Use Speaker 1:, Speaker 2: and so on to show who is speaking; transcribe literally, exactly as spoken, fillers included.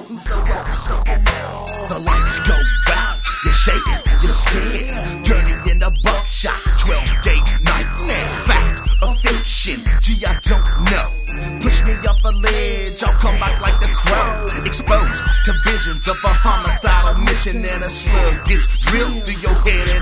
Speaker 1: The lights go out, you're shaking, you're scared, turning into buckshots, twelve gauge nightmare. Fact or fiction, gee, I don't know. Push me off a ledge, I'll come back like the crow. Exposed to visions of a homicidal mission, and a slug gets drilled through your head